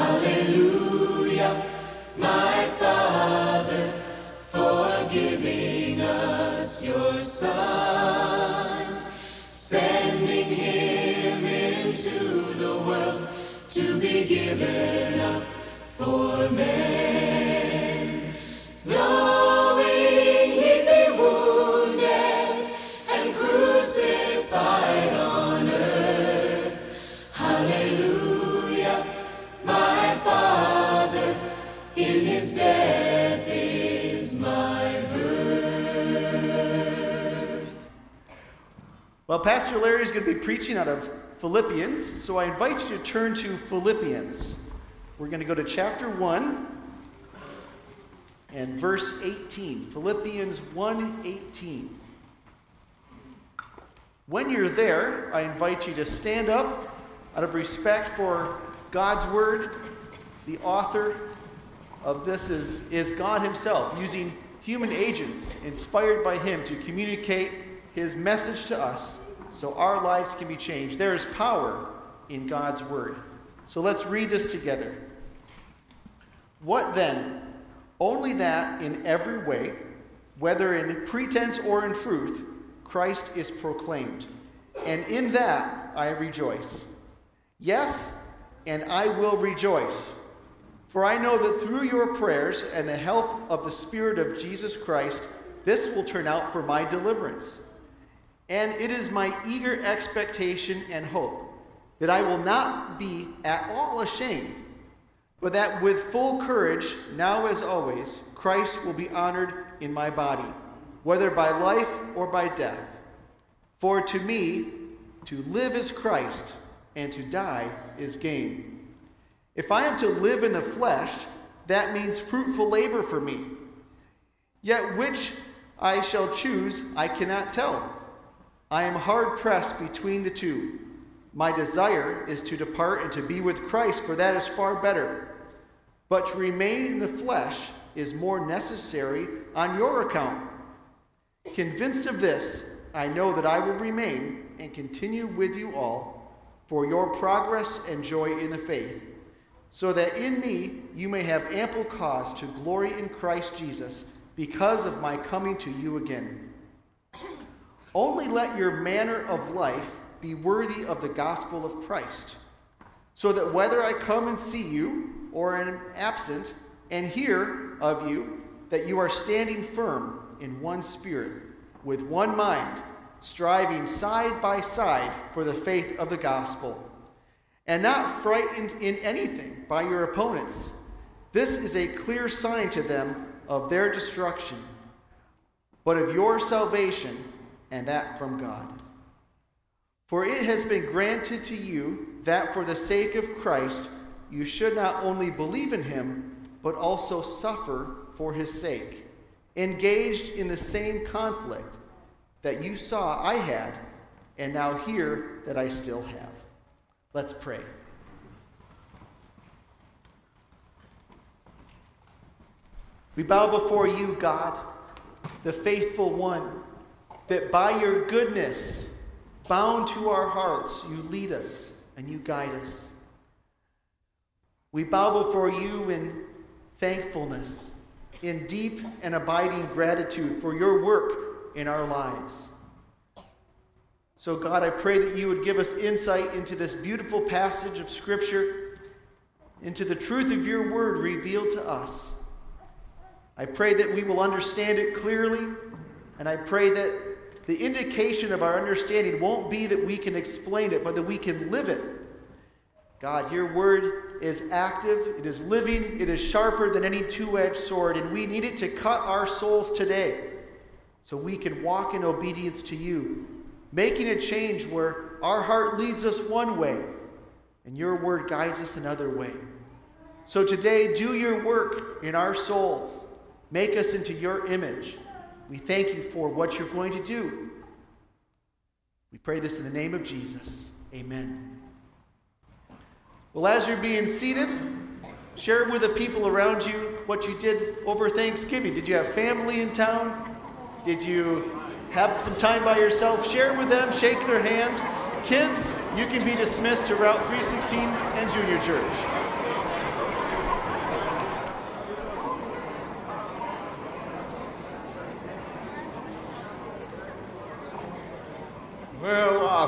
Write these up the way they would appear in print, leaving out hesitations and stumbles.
Hallelujah, my Father, for giving us your Son, sending him into the world to be given up for men, knowing he'd be wounded and crucified on earth. Hallelujah, my Father, in his death is my birth. Well, Pastor Larry is going to be preaching out of Philippians, so I invite you to turn to Philippians. We're going to go to chapter 1 and verse 18. Philippians 1:18. When you're there, I invite you to stand up out of respect for God's word. The author of this is God himself, using human agents inspired by him to communicate his message to us so our lives can be changed. There is power in God's word. So let's read this together. What then? Only that in every way, whether in pretense or in truth, Christ is proclaimed. And in that I rejoice. Yes, and I will rejoice. For I know that through your prayers and the help of the Spirit of Jesus Christ, this will turn out for my deliverance. And it is my eager expectation and hope that I will not be at all ashamed, but that with full courage, now as always, Christ will be honored in my body, whether by life or by death. For to me, to live is Christ, and to die is gain. If I am to live in the flesh, that means fruitful labor for me. Yet which I shall choose, I cannot tell. I am hard-pressed between the two. My desire is to depart and to be with Christ, for that is far better. But to remain in the flesh is more necessary on your account. Convinced of this, I know that I will remain and continue with you all for your progress and joy in the faith, so that in me you may have ample cause to glory in Christ Jesus because of my coming to you again. Only let your manner of life be worthy of the gospel of Christ, so that whether I come and see you or am absent and hear of you, that you are standing firm in one spirit, with one mind, striving side by side for the faith of the gospel, and not frightened in anything by your opponents. This is a clear sign to them of their destruction, but of your salvation, and that from God. For it has been granted to you that for the sake of Christ you should not only believe in him, but also suffer for his sake, engaged in the same conflict that you saw I had, and now hear that I still have. Let's pray. We bow before you, God, the faithful one, that by your goodness, bound to our hearts, you lead us and you guide us. We bow before you in thankfulness, in deep and abiding gratitude for your work in our lives. So God, I pray that you would give us insight into this beautiful passage of Scripture, into the truth of your word revealed to us. I pray that we will understand it clearly, and I pray that the indication of our understanding won't be that we can explain it, but that we can live it. God, your word is active, it is living, it is sharper than any two-edged sword, and we need it to cut our souls today so we can walk in obedience to you, making a change where our heart leads us one way and your word guides us another way. So today, do your work in our souls. Make us into your image. We thank you for what you're going to do. We pray this in the name of Jesus. Amen. Well, as you're being seated, share with the people around you what you did over Thanksgiving. Did you have family in town? Did you have some time by yourself? Share with them, shake their hand. Kids, you can be dismissed to Route 316 and Junior Church.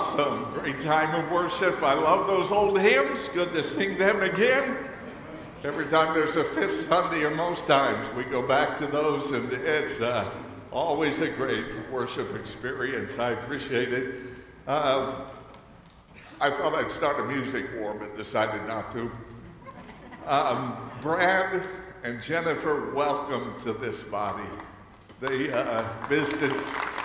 Awesome. Great time of worship. I love those old hymns. Good to sing them again. Every time there's a fifth Sunday, or most times, we go back to those, and it's always a great worship experience. I appreciate it. I thought I'd start a music war, but decided not to. Brad and Jennifer, welcome to this body. They visited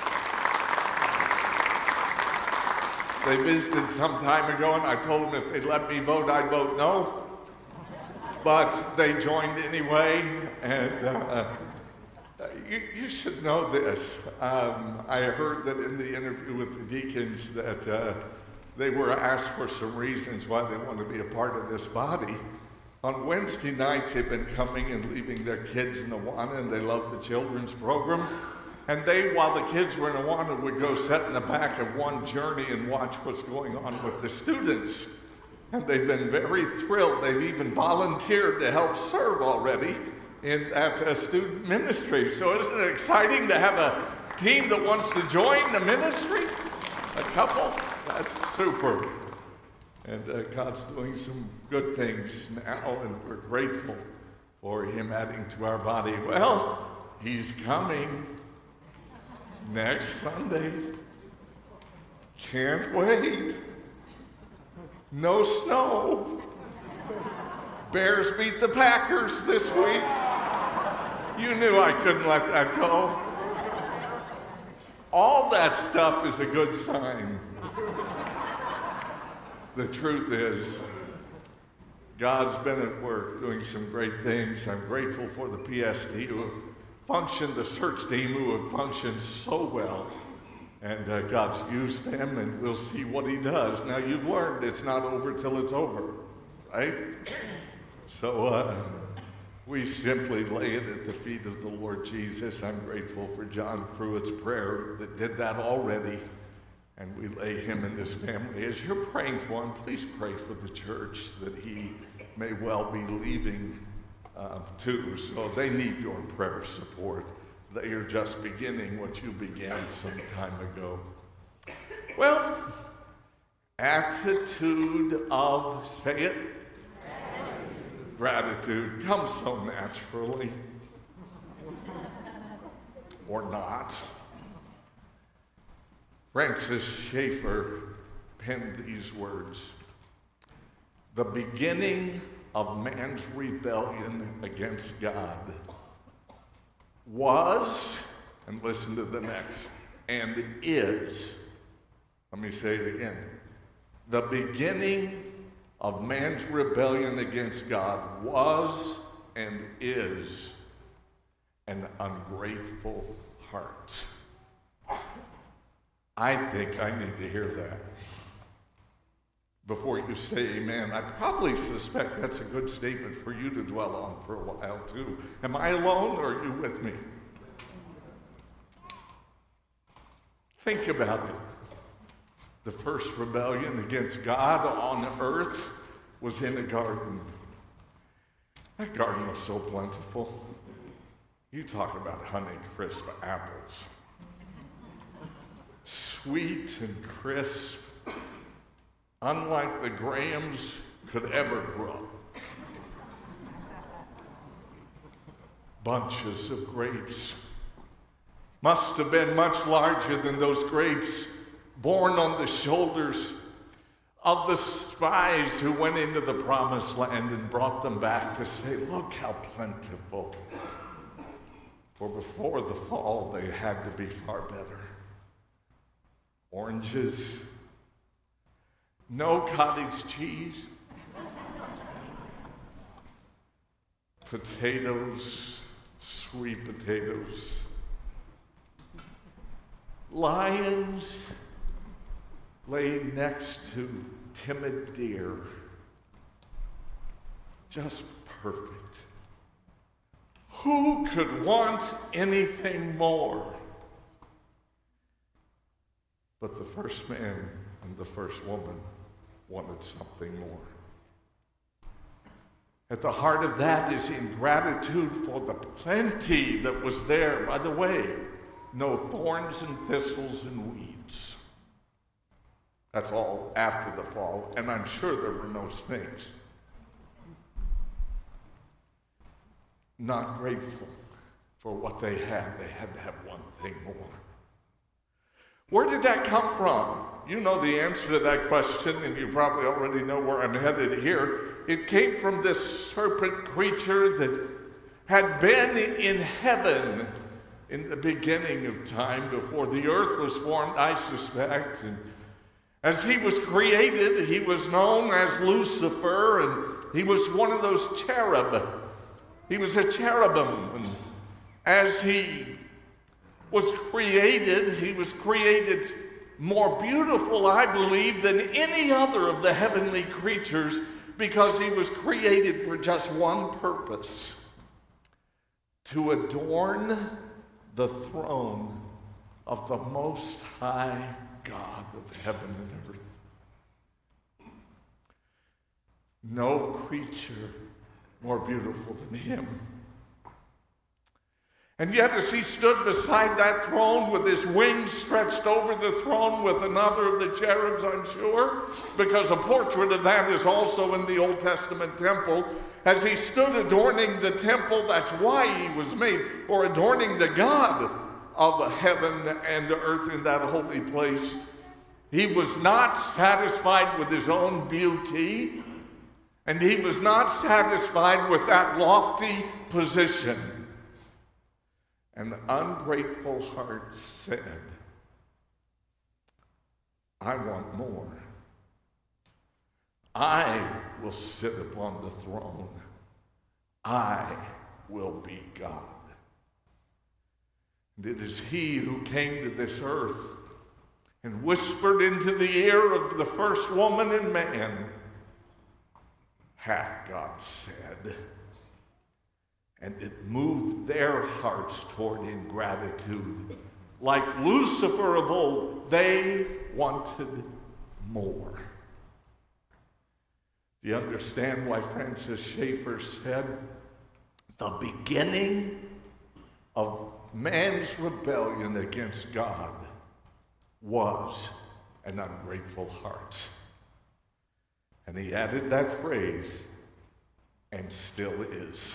some time ago, and I told them if they'd let me vote, I'd vote no. But they joined anyway, and you should know this. I heard that in the interview with the deacons that they were asked for some reasons why they want to be a part of this body. On Wednesday nights, they've been coming and leaving their kids in Awana, and they love the children's program. And they, while the kids were in Awana, would go sit in the back of one journey and watch what's going on with the students. And they've been very thrilled. They've even volunteered to help serve already in that student ministry. So isn't it exciting to have a team that wants to join the ministry? A couple? That's super. And God's doing some good things now, and we're grateful for him adding to our body. Well, he's coming next Sunday. Can't wait. No snow. Bears beat the Packers this week. You knew I couldn't let that go. All that stuff is a good sign. The truth is, God's been at work doing some great things. I'm grateful for the PST who have functioned, the search team who have functioned so well. And God's used them, and we'll see what he does. Now, you've learned it's not over till it's over, right? So we simply lay it at the feet of the Lord Jesus. I'm grateful for John Pruitt's prayer that did that already. And we lay him and his family. As you're praying for him, please pray for the church that he may well be leaving too. So they need your prayer support. They are just beginning what you began some time ago. Well, attitude of, say it, gratitude comes so naturally. Or not. Francis Schaeffer penned these words: "The beginning of man's rebellion against God was," and listen to the next, "and is," let me say it again, "the beginning of man's rebellion against God was and is an ungrateful heart." I think I need to hear that. Before you say amen, I probably suspect that's a good statement for you to dwell on for a while too. Am I alone, or are you with me? Think about it. The first rebellion against God on earth was in a garden. That garden was so plentiful. You talk about Honeycrisp apples. Sweet and crisp, unlike the Grahams could ever grow. Bunches of grapes. Must have been much larger than those grapes borne on the shoulders of the spies who went into the promised land and brought them back to say, look how plentiful. For before the fall, they had to be far better. Oranges, no cottage cheese, potatoes, sweet potatoes, lions lay next to timid deer, just perfect. Who could want anything more? But the first man and the first woman wanted something more. At the heart of that is ingratitude for the plenty that was there. By the way, no thorns and thistles and weeds. That's all after the fall, and I'm sure there were no snakes. Not grateful for what they had. They had to have one thing more. Where did that come from? You know the answer to that question, and you probably already know where I'm headed here. It came from this serpent creature that had been in heaven in the beginning of time, before the earth was formed, I suspect. And as he was created, he was known as Lucifer, and he was one of those cherub. He was a cherubim. And as he was created, he was created more beautiful, I believe, than any other of the heavenly creatures, because he was created for just one purpose: to adorn the throne of the Most High God of heaven and earth. No creature more beautiful than him. And yet, as he stood beside that throne with his wings stretched over the throne with another of the cherubs, I'm sure, because a portrait of that is also in the Old Testament temple, as he stood adorning the temple, that's why he was made, or adorning the God of heaven and earth in that holy place, he was not satisfied with his own beauty, and he was not satisfied with that lofty position. An ungrateful heart said, I want more. I will sit upon the throne. I will be God. And it is he who came to this earth and whispered into the ear of the first woman and man, hath God said. And it moved their hearts toward ingratitude. Like Lucifer of old, they wanted more. Do you understand why Francis Schaeffer said, the beginning of man's rebellion against God was an ungrateful heart? And he added that phrase, and still is.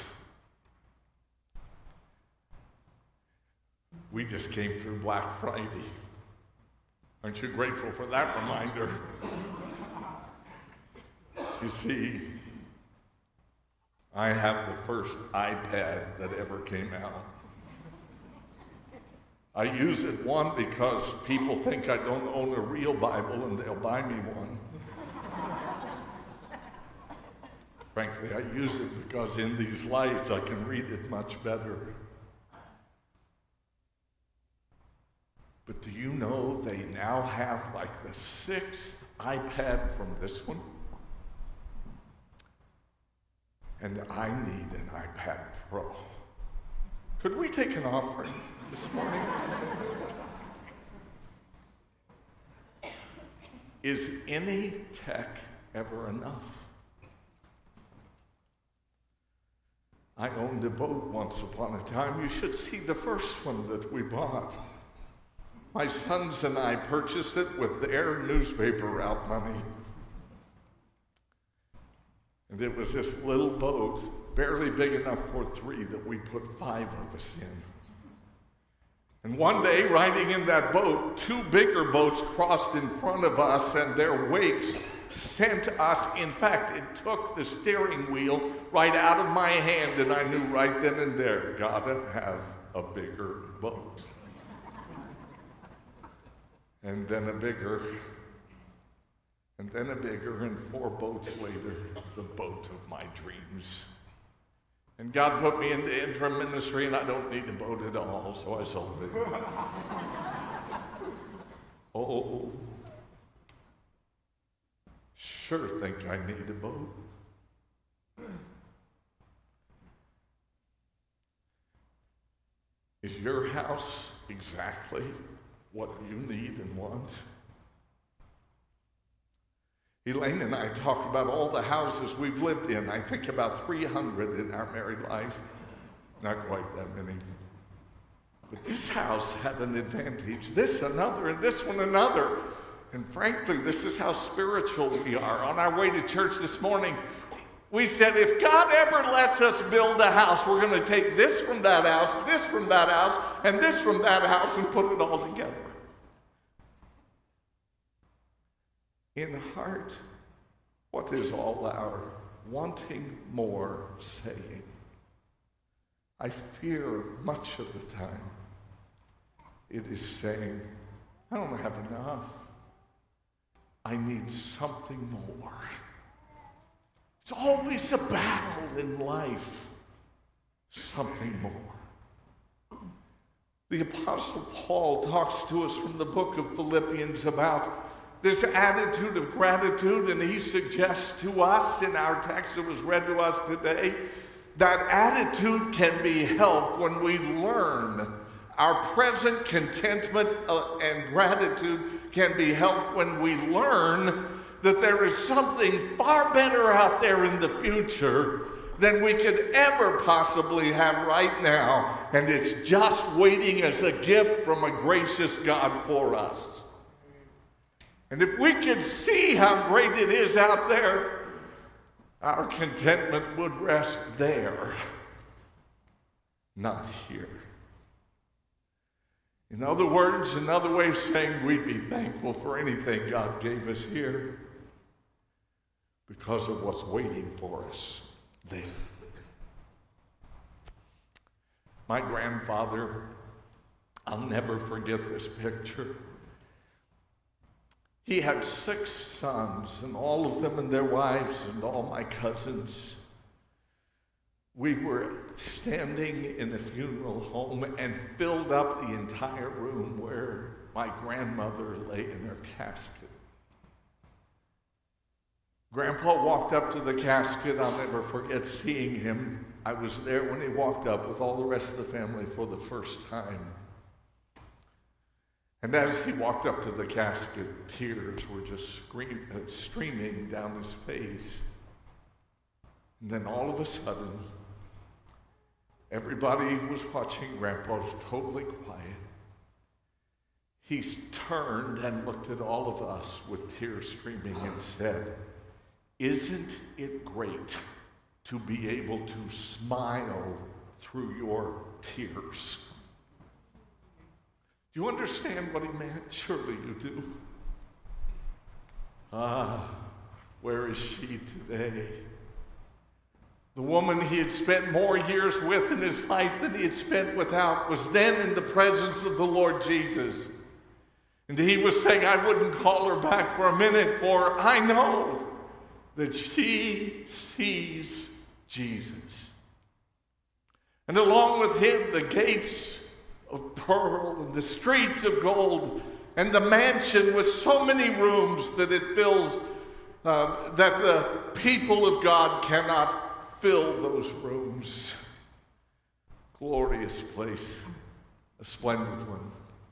We just came through Black Friday. Aren't you grateful for that reminder? You see, I have the first iPad that ever came out. I use it, one, because people think I don't own a real Bible and they'll buy me one. Frankly, I use it because in these lights I can read it much better. But do you know they now have like the sixth iPad from this one? And I need an iPad Pro. Could we take an offering this morning? Is any tech ever enough? I owned a boat once upon a time. You should see the first one that we bought. My sons and I purchased it with their newspaper route money. And it was this little boat, barely big enough for three, that we put 5 of us in. And one day, riding in that boat, 2 bigger boats crossed in front of us, and their wakes sent us. In fact, it took the steering wheel right out of my hand, and I knew right then and there, gotta have a bigger boat. And then a bigger, and then a bigger, and 4 boats later, the boat of my dreams. And God put me into interim ministry, and I don't need a boat at all, so I sold it. Oh, sure think I need a boat. Is your house exactly what you need and want? Elaine and I talk about all the houses we've lived in. I think about 300 in our married life. Not quite that many. But this house had an advantage. This another, and this one another. And frankly, this is how spiritual we are. On our way to church this morning, we said, if God ever lets us build a house, we're going to take this from that house, and this from that house, and put it all together. In heart, what is all our wanting more saying? I fear much of the time it is saying, I don't have enough. I need something more. It's always a battle in life. Something more. The Apostle Paul talks to us from the book of Philippians about this attitude of gratitude, and he suggests to us in our text that was read to us today, that attitude can be helped when we learn. Our present contentment and gratitude can be helped when we learn that there is something far better out there in the future than we could ever possibly have right now, and it's just waiting as a gift from a gracious God for us. And if we could see how great it is out there, our contentment would rest there, not here. In other words, another way of saying we'd be thankful for anything God gave us here because of what's waiting for us there. My grandfather, I'll never forget this picture. He had 6 sons, and all of them and their wives and all my cousins. We were standing in a funeral home and filled up the entire room where my grandmother lay in her casket. Grandpa walked up to the casket. I'll never forget seeing him. I was there when he walked up with all the rest of the family for the first time. And as he walked up to the casket, tears were just streaming down his face. And then all of a sudden, everybody was watching. Grandpa was totally quiet. He turned and looked at all of us with tears streaming and said, "Isn't it great to be able to smile through your tears?" Do you understand what he meant? Surely you do. Where is she today? The woman he had spent more years with in his life than he had spent without was then in the presence of the Lord Jesus. And he was saying, I wouldn't call her back for a minute, for I know that she sees Jesus. And along with him, the gates of pearl and the streets of gold and the mansion with so many rooms that it fills, that the people of God cannot fill those rooms. Glorious place, a splendid one.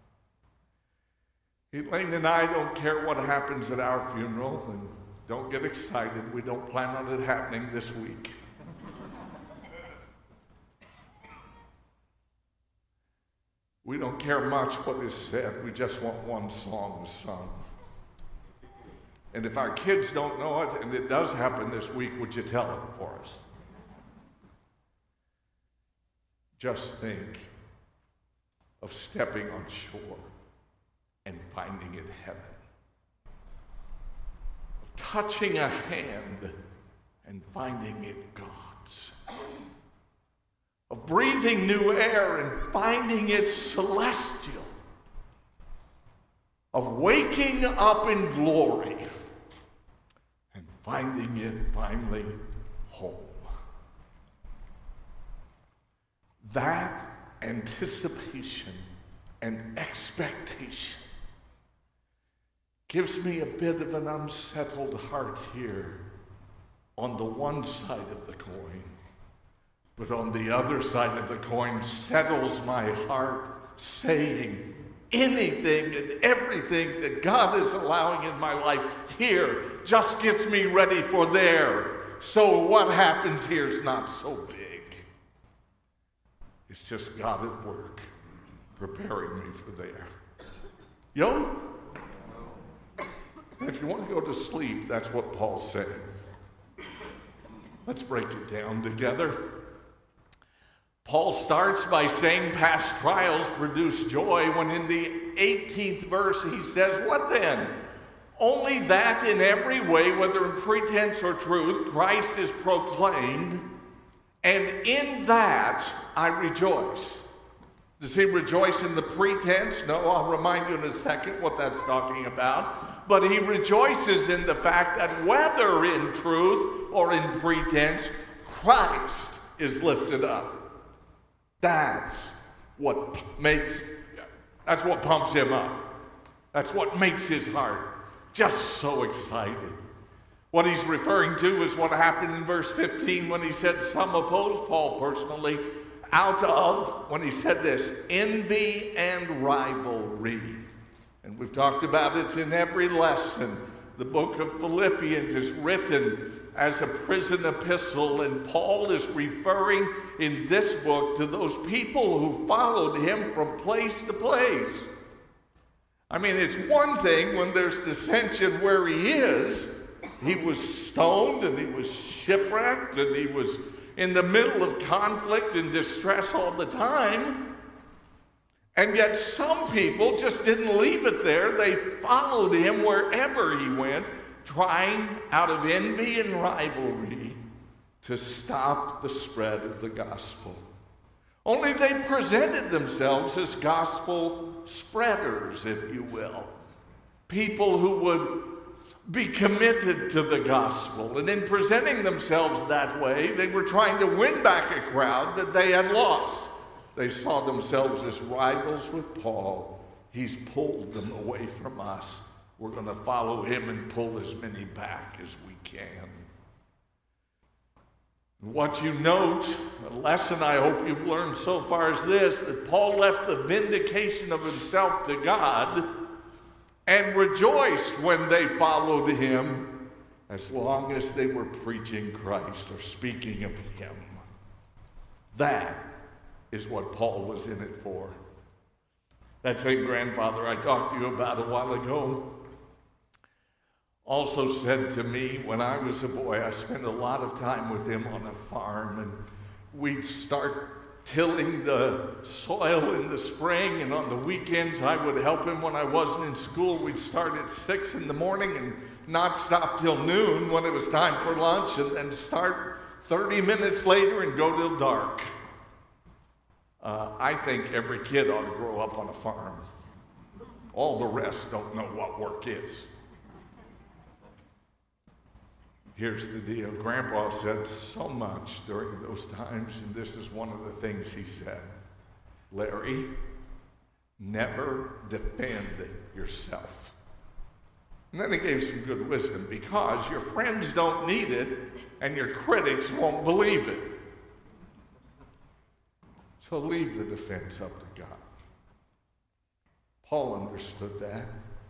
Elaine and I don't care what happens at our funeral, and don't get excited. We don't plan on it happening this week. We don't care much what is said. We just want one song sung. And if our kids don't know it, and it does happen this week, would you tell them for us? Just think of stepping on shore and finding it heaven. Of touching a hand and finding it God's. Of breathing new air and finding it celestial. Of waking up in glory and finding it finally home. That anticipation and expectation gives me a bit of an unsettled heart here on the one side of the coin. But on the other side of the coin settles my heart, saying anything and everything that God is allowing in my life here just gets me ready for there. So what happens here is not so big. It's just God at work, preparing me for there. Yo? And if you want to go to sleep, that's what Paul's saying. Let's break it down together. Paul starts by saying past trials produce joy, when in the 18th verse he says, what then? Only that in every way, whether in pretense or truth, Christ is proclaimed, and in that I rejoice. Does he rejoice in the pretense? No, I'll remind you in a second what that's talking about. But he rejoices in the fact that whether in truth or in pretense, Christ is lifted up. That's what pumps him up. That's what makes his heart just so excited. What he's referring to is what happened in verse 15 when he said some opposed Paul personally out of, when he said this, envy and rivalry. And we've talked about it in every lesson. The book of Philippians is written as a prison epistle, and Paul is referring in this book to those people who followed him from place to place. I mean, it's one thing when there's dissension where he is. He was stoned and he was shipwrecked and he was in the middle of conflict and distress all the time. And yet some people just didn't leave it there. They followed him wherever he went, trying out of envy and rivalry to stop the spread of the gospel. Only they presented themselves as gospel spreaders, if you will. People who would be committed to the gospel. And in presenting themselves that way, they were trying to win back a crowd that they had lost. They saw themselves as rivals with Paul. He's pulled them away from us. We're going to follow him and pull as many back as we can. What you note, a lesson I hope you've learned so far is this, that Paul left the vindication of himself to God and rejoiced when they followed him, as long as they were preaching Christ or speaking of him. That is what Paul was in it for. That same grandfather I talked to you about a while ago also said to me, when I was a boy, I spent a lot of time with him on a farm, and we'd start tilling the soil in the spring, and on the weekends I would help him when I wasn't in school. We'd start at 6 in the morning and not stop till noon when it was time for lunch, and then start 30 minutes later and go till dark. I think every kid ought to grow up on a farm. All the rest don't know what work is. Here's the deal. Grandpa said so much during those times, and this is one of the things he said. Larry, never defend yourself. And then he gave some good wisdom, because your friends don't need it, and your critics won't believe it. So leave the defense up to God. Paul understood that.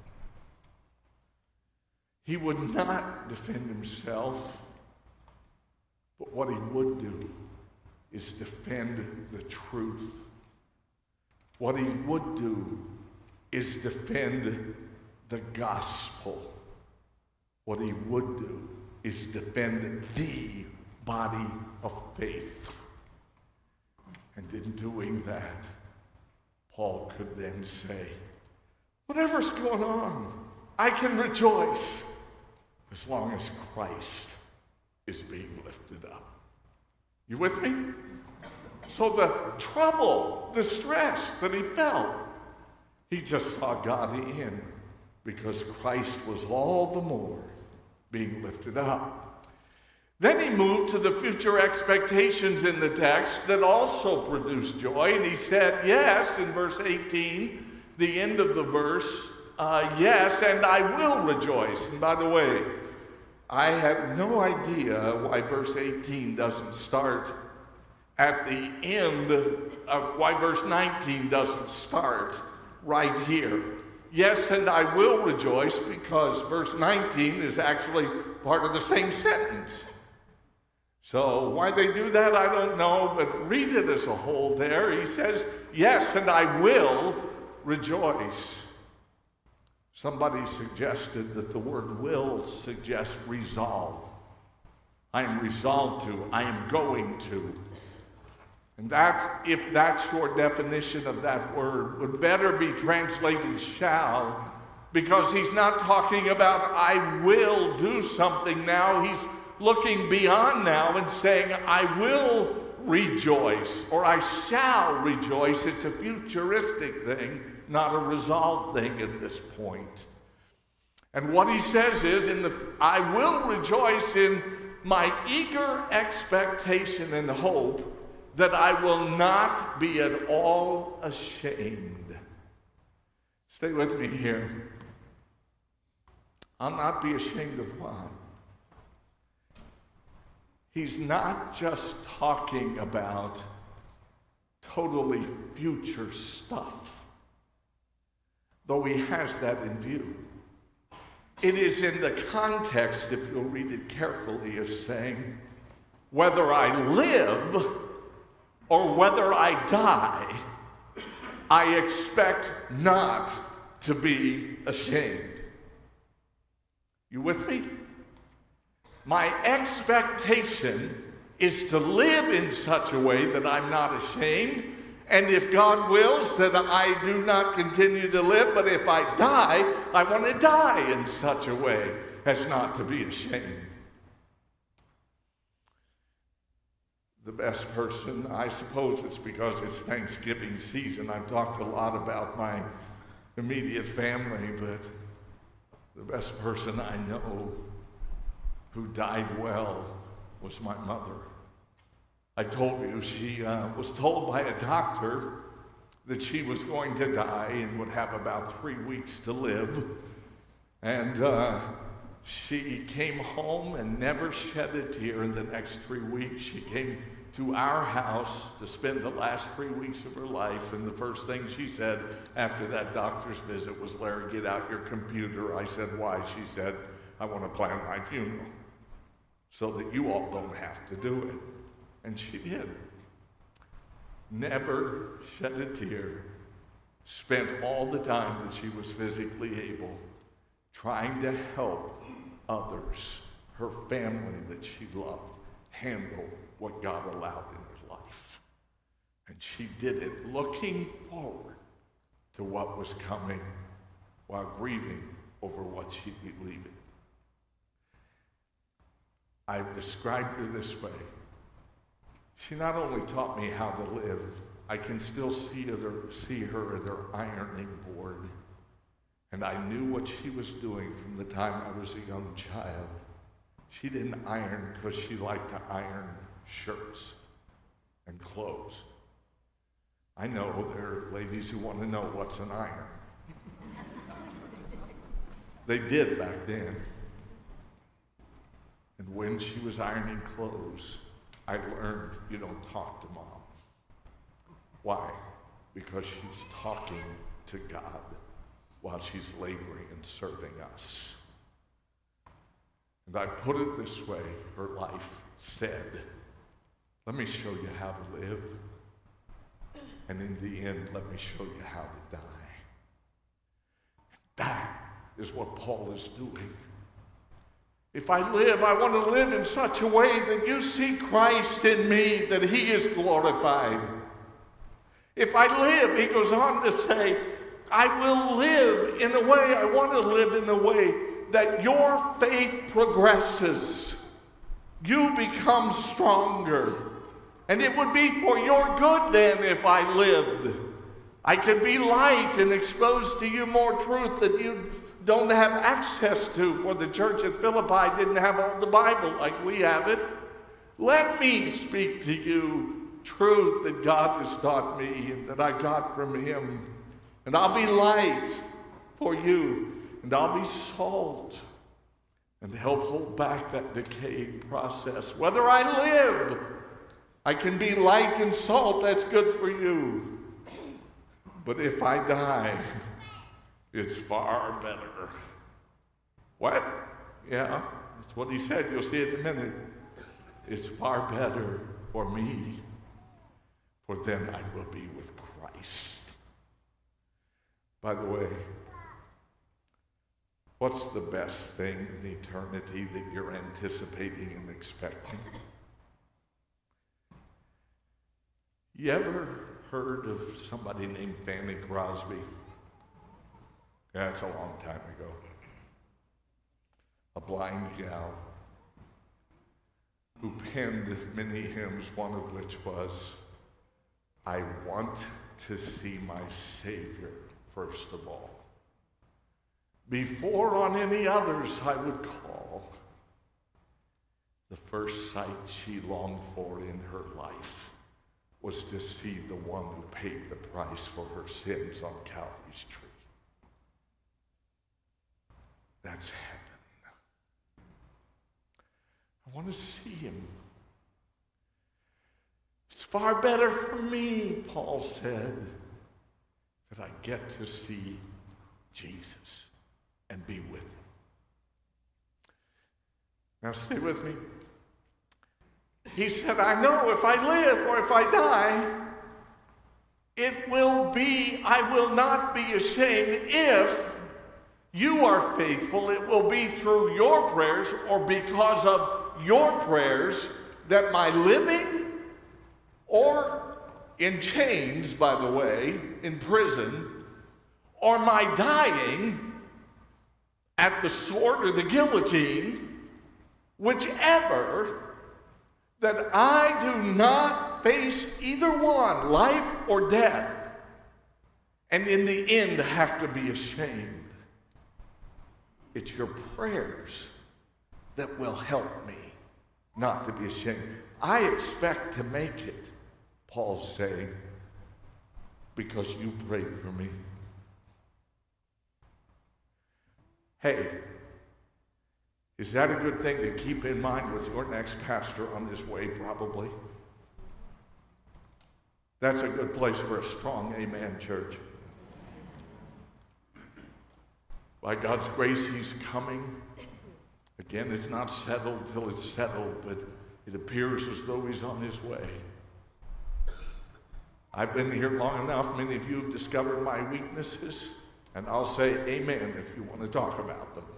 He would not defend himself, but what he would do is defend the truth. What he would do is defend the gospel. What he would do is defend the body of faith. And in doing that, Paul could then say, whatever's going on, I can rejoice as long as Christ is being lifted up. You with me? So the trouble, the stress that he felt, he just saw God in, because Christ was all the more being lifted up. Then he moved to the future expectations in the text that also produced joy. And he said, yes, in verse 18, the end of the verse, yes, and I will rejoice. And by the way, I have no idea why verse 18 doesn't start at the end of why verse 19 doesn't start right here. Yes, and I will rejoice, because verse 19 is actually part of the same sentence. So why they do that, I don't know, but read it as a whole there. He says, yes, and I will rejoice. Somebody suggested that the word will suggests resolve. I am resolved to, I am going to. And that, if that's your definition of that word, would better be translated shall, because he's not talking about I will do something now. He's looking beyond now and saying I will rejoice, or I shall rejoice. It's a futuristic thing, not a resolved thing at this point. And what he says is, I will rejoice in my eager expectation and hope that I will not be at all ashamed. Stay with me here. I'll not be ashamed of what? He's not just talking about totally future stuff, though he has that in view. It is in the context, if you'll read it carefully, of saying, whether I live or whether I die, I expect not to be ashamed. You with me? My expectation is to live in such a way that I'm not ashamed, and if God wills that I do not continue to live, but if I die, I want to die in such a way as not to be ashamed. The best person, I suppose it's because it's Thanksgiving season. I've talked a lot about my immediate family, but the best person I know who died well was my mother. I told you she was told by a doctor that she was going to die and would have about 3 weeks to live. And she came home and never shed a tear in the next 3 weeks. She came to our house to spend the last 3 weeks of her life, and the first thing she said after that doctor's visit was, "Larry, get out your computer." I said, "Why?" She said, "I want to plan my funeral so that you all don't have to do it." And she did. Never shed a tear. Spent all the time that she was physically able trying to help others, her family that she loved, handle what God allowed in her life. And she did it looking forward to what was coming while grieving over what she'd be leaving. I've described her this way. She not only taught me how to live, I can still see her at her ironing board. And I knew what she was doing from the time I was a young child. She didn't iron because she liked to iron shirts and clothes. I know there are ladies who want to know what's an iron. They did back then. And when she was ironing clothes, I learned you don't talk to mom. Why? Because she's talking to God while she's laboring and serving us. And I put it this way, her life said, let me show you how to live. And in the end, let me show you how to die. That is what Paul is doing. If I live, I want to live in such a way that you see Christ in me, that he is glorified. If I live, he goes on to say, I will live in a way, I want to live in a way that your faith progresses. You become stronger. And it would be for your good then if I lived. I could be light and expose to you more truth that you don't have access to, for the church at Philippi didn't have all the Bible like we have it. Let me speak to you truth that God has taught me and that I got from him. And I'll be light for you, and I'll be salt and help hold back that decaying process. Whether I live, I can be light and salt, that's good for you. But if I die, it's far better. What? Yeah, that's what he said. You'll see it in a minute. It's far better for me, for then I will be with Christ. By the way, What's the best thing in eternity that you're anticipating and expecting? You ever heard of somebody named Fanny Crosby? Yeah, it's a long time ago. A blind gal who penned many hymns, one of which was, "I want to see my Savior first of all. Before on any others I would call." The first sight she longed for in her life was to see the one who paid the price for her sins on Calvary's tree. That's heaven. I want to see him. It's far better for me, Paul said, that I get to see Jesus and be with him. Now stay with me. He said, I know if I live or if I die, I will not be ashamed. If you are faithful, it will be through your prayers or because of your prayers that my living, or in chains, by the way, in prison, or my dying at the sword or the guillotine, whichever, that I do not face either one, life or death, and in the end have to be ashamed. It's your prayers that will help me not to be ashamed. I expect to make it, Paul's saying, because you prayed for me. Hey, is that a good thing to keep in mind with your next pastor on his way, probably? That's a good place for a strong amen, church. By God's grace, he's coming. Again, it's not settled till it's settled, but it appears as though he's on his way. I've been here long enough. Many of you have discovered my weaknesses, and I'll say amen if you want to talk about them.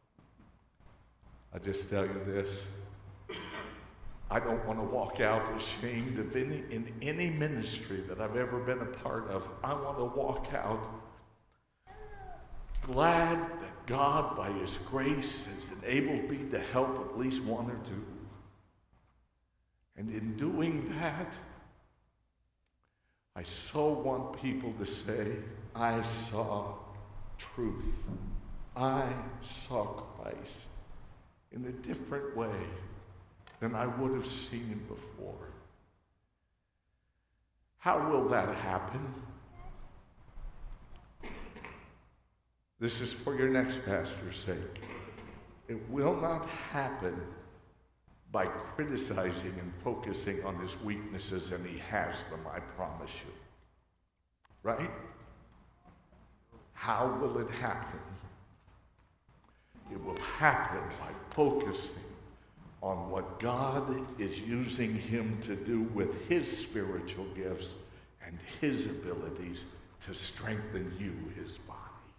I just tell you this. I don't want to walk out ashamed of in any ministry that I've ever been a part of. I want to walk out glad that God, by his grace, has enabled me to help at least one or two. And in doing that, I so want people to say, I saw truth. I saw Christ in a different way than I would have seen him before. How will that happen? This is for your next pastor's sake. It will not happen by criticizing and focusing on his weaknesses, and he has them, I promise you. Right? How will it happen? It will happen by focusing on what God is using him to do with his spiritual gifts and his abilities to strengthen you, his body.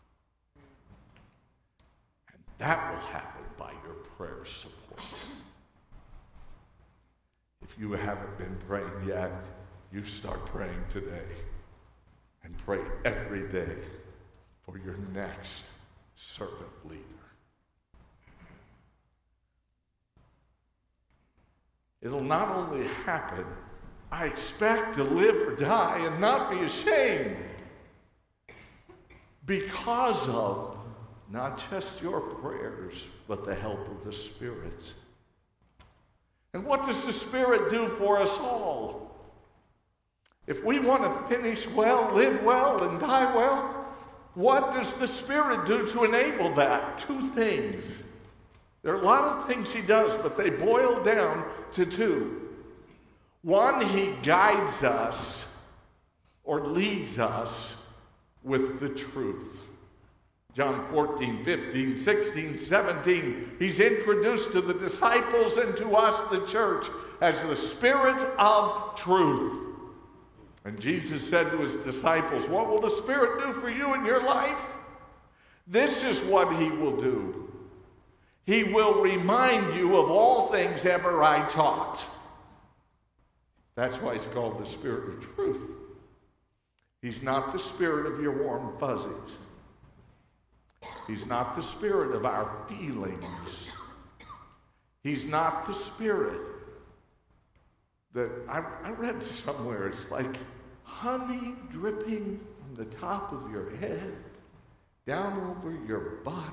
And that will happen by your prayer support. If you haven't been praying yet, you start praying today. And pray every day for your next servant leader. It'll not only happen, I expect to live or die and not be ashamed because of not just your prayers, but the help of the Spirit. And what does the Spirit do for us all? If we want to finish well, live well, and die well, what does the Spirit do to enable that? Two things. There are a lot of things he does, but they boil down to two. One, he guides us or leads us with the truth. John 14, 15, 16, 17, he's introduced to the disciples and to us, the church, as the Spirit of truth. And Jesus said to his disciples, what will the Spirit do for you in your life? This is what he will do. He will remind you of all things ever I taught. That's why it's called the Spirit of truth. He's not the spirit of your warm fuzzies. He's not the spirit of our feelings. He's not the spirit that I read somewhere. It's like honey dripping from the top of your head down over your body.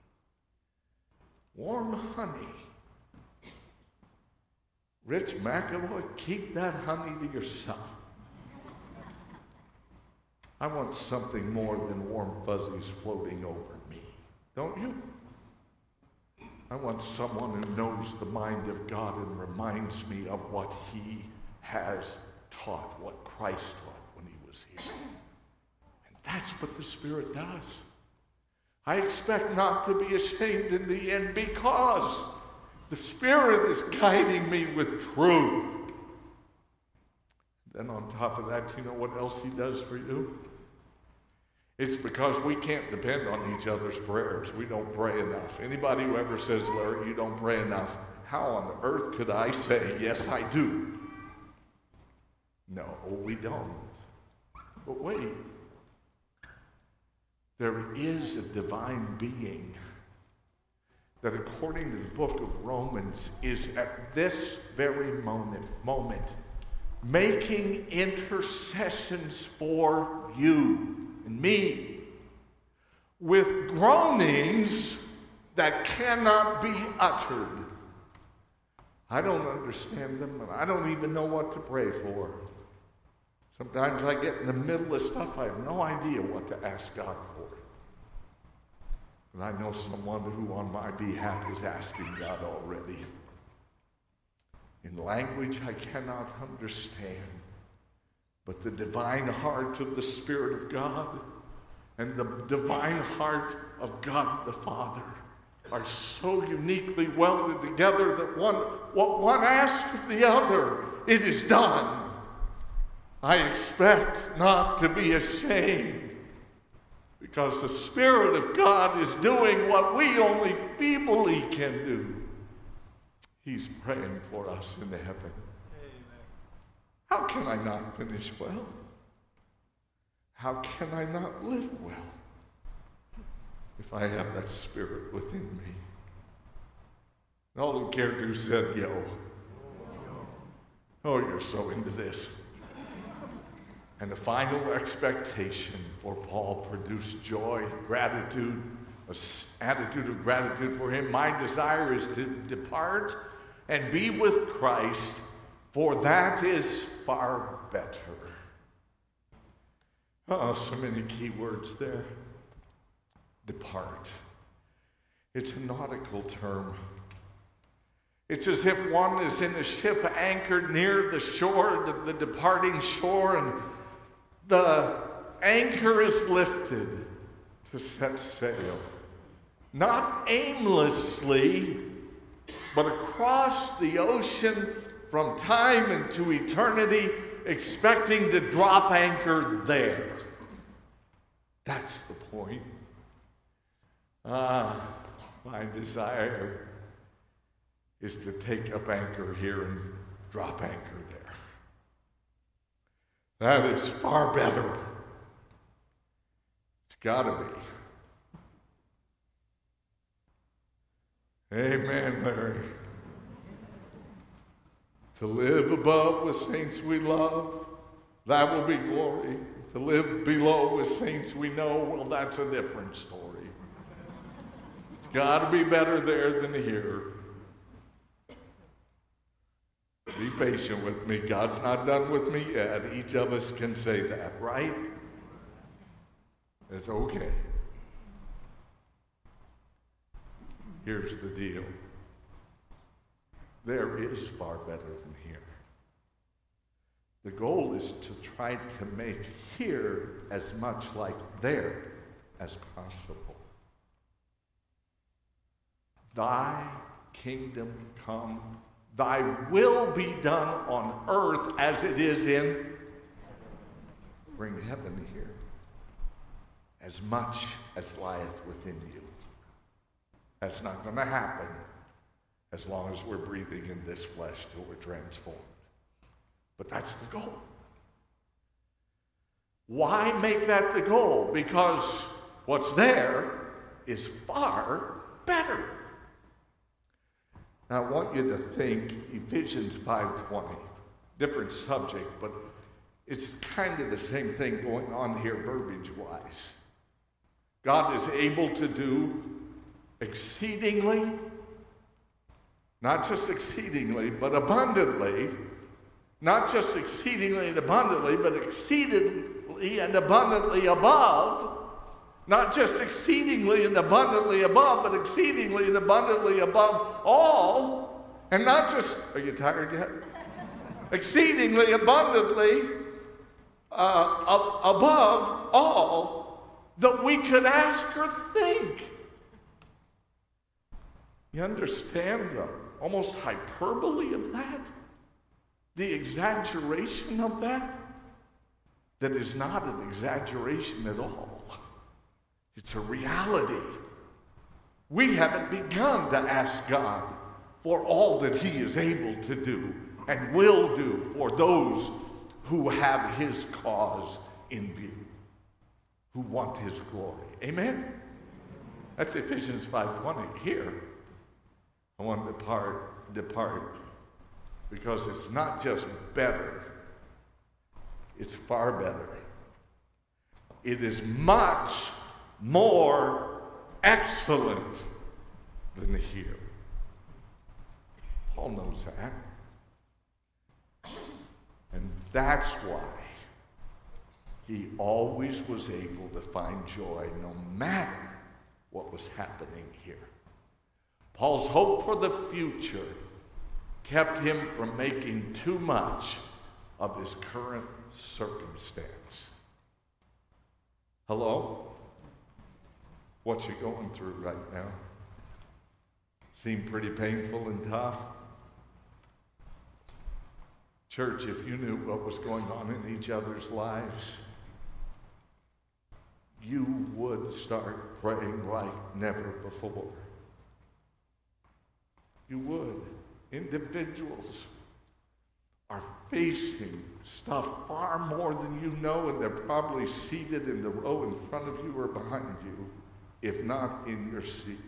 Warm honey. Rich McElroy, keep that honey to yourself. I want something more than warm fuzzies floating over me. Don't you? I want someone who knows the mind of God and reminds me of what he has taught, what Christ taught when he was here. And that's what the Spirit does. I expect not to be ashamed in the end because the Spirit is guiding me with truth. Then on top of that, you know what else he does for you? It's because we can't depend on each other's prayers. We don't pray enough. Anybody who ever says, Larry, you don't pray enough, how on earth could I say, yes, I do? No, we don't. But wait. There is a divine being that, according to the book of Romans, is at this very moment making intercessions for you and me with groanings that cannot be uttered. I don't understand them, and I don't even know what to pray for. Sometimes I get in the middle of stuff, I have no idea what to ask God for. But I know someone who on my behalf is asking God already. In language I cannot understand, but the divine heart of the Spirit of God and the divine heart of God the Father are so uniquely welded together that what one asks of the other, it is done. I expect not to be ashamed because the Spirit of God is doing what we only feebly can do. He's praying for us in heaven. Amen. How can I not finish well? How can I not live well if I have that Spirit within me? And all the characters said, yo. Oh, you're so into this. And the final expectation for Paul produced joy, gratitude, an attitude of gratitude for him. My desire is to depart and be with Christ, for that is far better. Oh, so many key words there. Depart. It's a nautical term. It's as if one is in a ship anchored near the shore, the departing shore, and the anchor is lifted to set sail. Not aimlessly, but across the ocean from time into eternity, expecting to drop anchor there. That's the point. My desire is to take up anchor here and drop anchor there. That is far better. It's got to be. Amen, Larry. To live above with saints we love, that will be glory. To live below with saints we know, well, that's a different story. It's got to be better there than here. Be patient with me. God's not done with me yet. Each of us can say that, right? It's okay. Here's the deal. There is far better than here. The goal is to try to make here as much like there as possible. Thy kingdom come, thy will be done on earth as it is in. Bring heaven here. as much as lieth within you. That's not going to happen as long as we're breathing in this flesh till we're transformed. But that's the goal. Why make that the goal? Because what's there is far better. Now, I want you to think Ephesians 5:20. Different subject, but it's kind of the same thing going on here verbiage-wise. God is able to do exceedingly, not just exceedingly, but abundantly, not just exceedingly and abundantly, but exceedingly and abundantly above, not just exceedingly and abundantly above, but exceedingly and abundantly above all, and not just, are you tired yet? Exceedingly abundantly above all that we could ask or think. You understand the almost hyperbole of that? The exaggeration of that? That is not an exaggeration at all. It's a reality. We haven't begun to ask God for all that He is able to do and will do for those who have His cause in view, who want His glory. Amen? That's Ephesians 5:20. Here, I want to depart because it's not just better, it's far better. It is much more excellent than here. Paul knows that. And that's why he always was able to find joy no matter what was happening here. Paul's hope for the future kept him from making too much of his current circumstance. Hello? What you going through right now? Seem pretty painful and tough? Church, if you knew what was going on in each other's lives, you would start praying like never before. You would. Individuals are facing stuff far more than you know, and they're probably seated in the row in front of you or behind you, if not in your seat.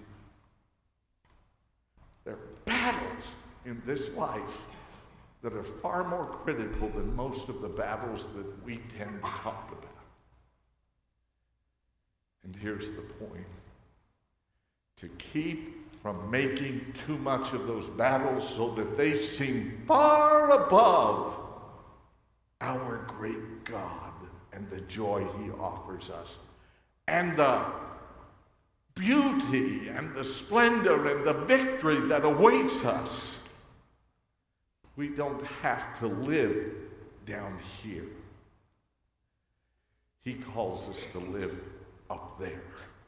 There are battles in this life that are far more critical than most of the battles that we tend to talk about. And here's the point. To keep from making too much of those battles so that they seem far above our great God and the joy He offers us, and the beauty and the splendor and the victory that awaits us. We don't have to live down here. He calls us to live up there.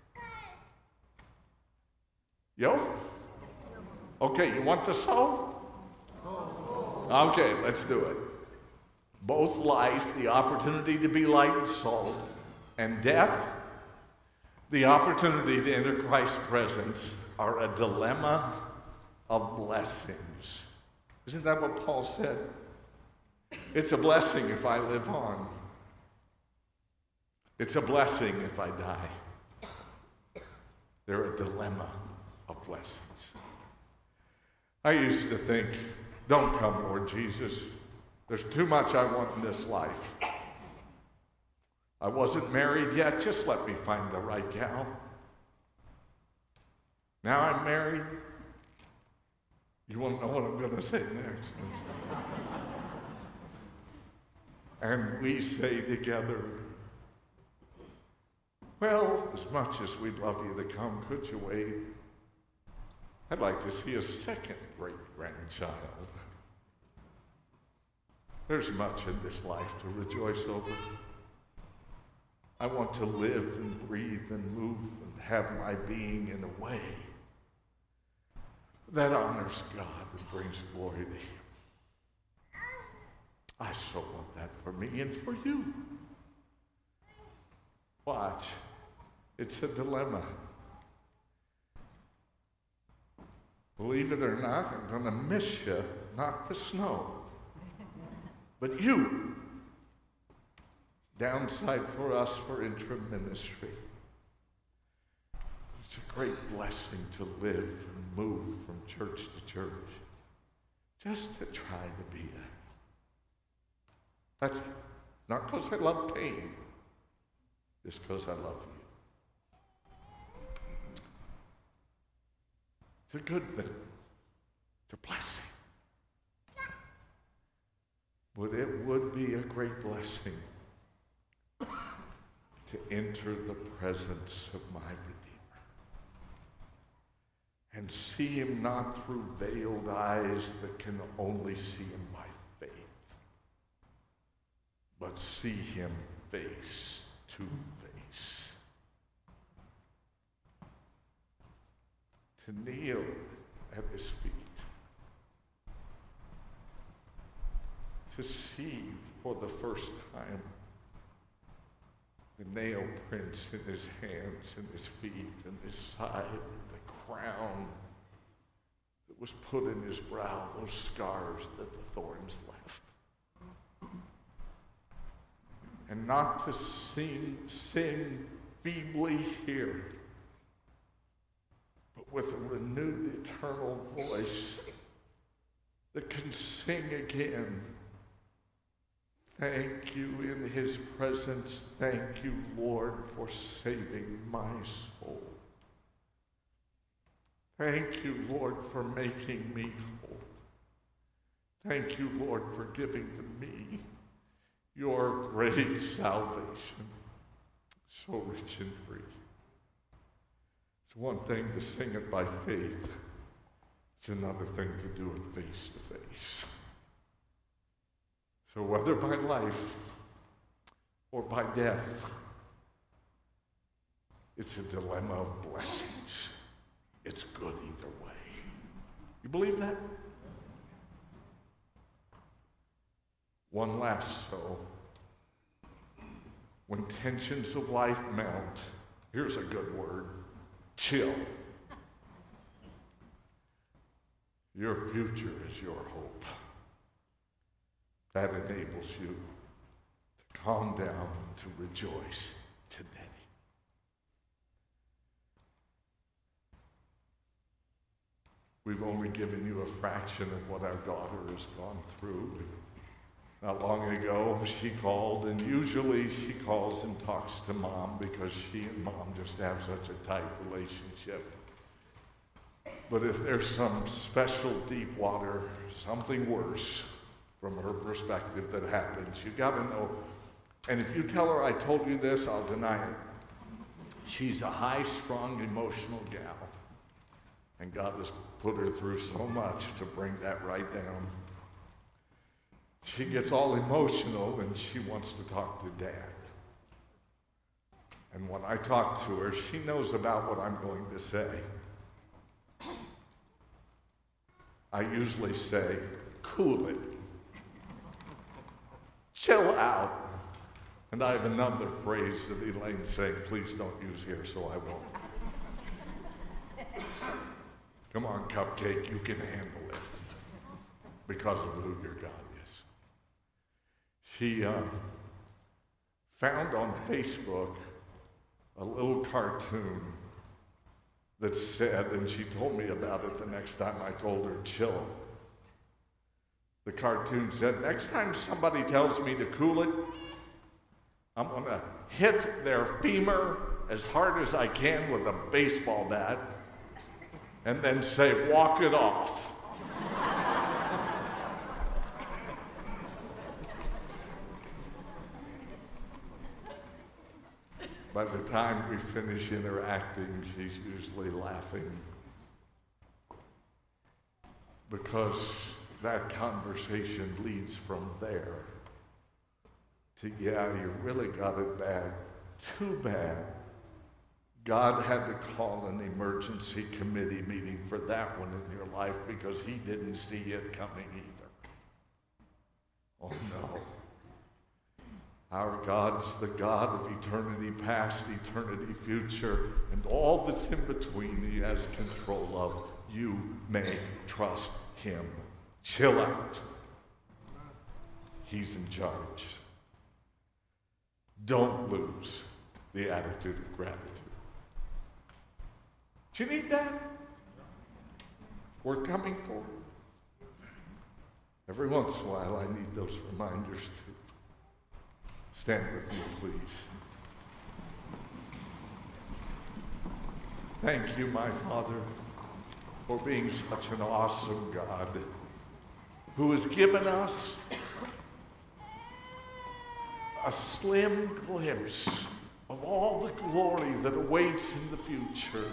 Yo? Okay, you want to sow? Okay, let's do it. Both life, the opportunity to be light and salt, and death, the opportunity to enter Christ's presence, are a dilemma of blessings. Isn't that what Paul said? It's a blessing if I live on. It's a blessing if I die. They're a dilemma of blessings. I used to think, don't come, Lord Jesus. There's too much I want in this life. I wasn't married yet. Just let me find the right gal. Now I'm married. You won't know what I'm going to say next. And we say together, well, as much as we'd love you to come, could you wait? I'd like to see a second great-grandchild. There's much in this life to rejoice over. I want to live and breathe and move and have my being in a way that honors God and brings glory to Him. I so want that for me and for you. Watch. It's a dilemma. Believe it or not, I'm going to miss you, not the snow, but you. Downside for us for interim ministry. It's a great blessing to live and move from church to church, just to try to be there. That's it. Not because I love pain, just because I love you. It's a good thing. It's a blessing. But it would be a great blessing to enter the presence of my Redeemer and see him not through veiled eyes that can only see him by faith, but see him face to face. To kneel at his feet, to see for the first time the nail prints in his hands and his feet and his side, and the crown that was put in his brow, those scars that the thorns left. And not to sing feebly here, but with a renewed eternal voice that can sing again. Thank you in his presence. Thank you, Lord, for saving my soul. Thank you, Lord, for making me whole. Thank you, Lord, for giving to me your great salvation, so rich and free. It's one thing to sing it by faith. It's another thing to do it face to face. So whether by life or by death, it's a dilemma of blessings. It's good either way. You believe that? One last so. When tensions of life mount, here's a good word, chill. Your future is your hope. That enables you to calm down and to rejoice today. We've only given you a fraction of what our daughter has gone through. Not long ago, she called, and usually she calls and talks to Mom because she and Mom just have such a tight relationship. But if there's some special deep water, something worse from her perspective that happens, you got to know. And if you tell her I told you this, I'll deny it. She's a high-strung, emotional gal. And God has put her through so much to bring that right down. She gets all emotional and she wants to talk to Dad. And when I talk to her, she knows about what I'm going to say. I usually say, cool it. Chill out. And I have another phrase that Elaine's saying, please don't use here, so I won't. Come on, Cupcake, you can handle it because of who your God is. She found on Facebook a little cartoon that said, and she told me about it the next time I told her, chill. The cartoon said, next time somebody tells me to cool it, I'm going to hit their femur as hard as I can with a baseball bat and then say, walk it off. By the time we finish interacting, she's usually laughing because that conversation leads from there to, yeah, you really got it bad. Too bad. God had to call an emergency committee meeting for that one in your life because he didn't see it coming either. Oh no. Our God's the God of eternity past, eternity future, and all that's in between He has control of. You may trust Him. Chill out. He's in charge. Don't lose the attitude of gratitude. Do you need that? Worth coming for? Every once in a while I need those reminders too. Stand with me, please. Thank you, my Father, for being such an awesome God who has given us a slim glimpse of all the glory that awaits in the future.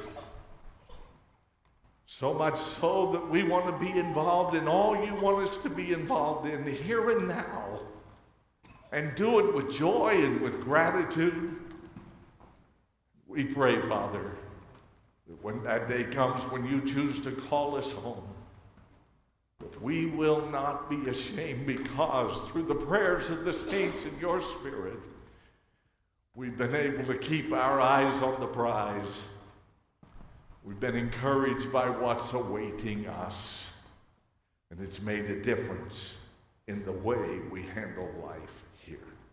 So much so that we want to be involved in all you want us to be involved in here and now. And do it with joy and with gratitude. We pray, Father, that when that day comes when you choose to call us home, that we will not be ashamed, because through the prayers of the saints in your Spirit, we've been able to keep our eyes on the prize. We've been encouraged by what's awaiting us, and it's made a difference in the way we handle life here.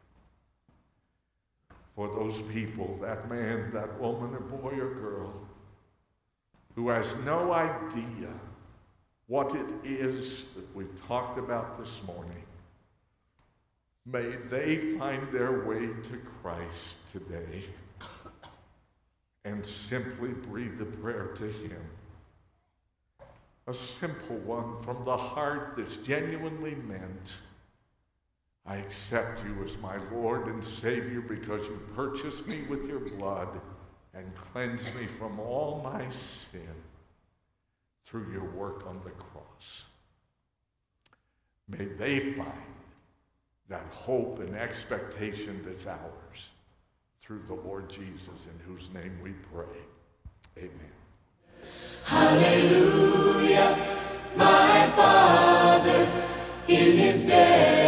For those people, that man, that woman, or boy, or girl, who has no idea what it is that we've talked about this morning, may they find their way to Christ today and simply breathe a prayer to Him. A simple one from the heart that's genuinely meant. I accept you as my Lord and Savior because you purchased me with your blood and cleansed me from all my sin through your work on the cross. May they find that hope and expectation that's ours through the Lord Jesus, in whose name we pray. Amen. Hallelujah, my Father, in His day.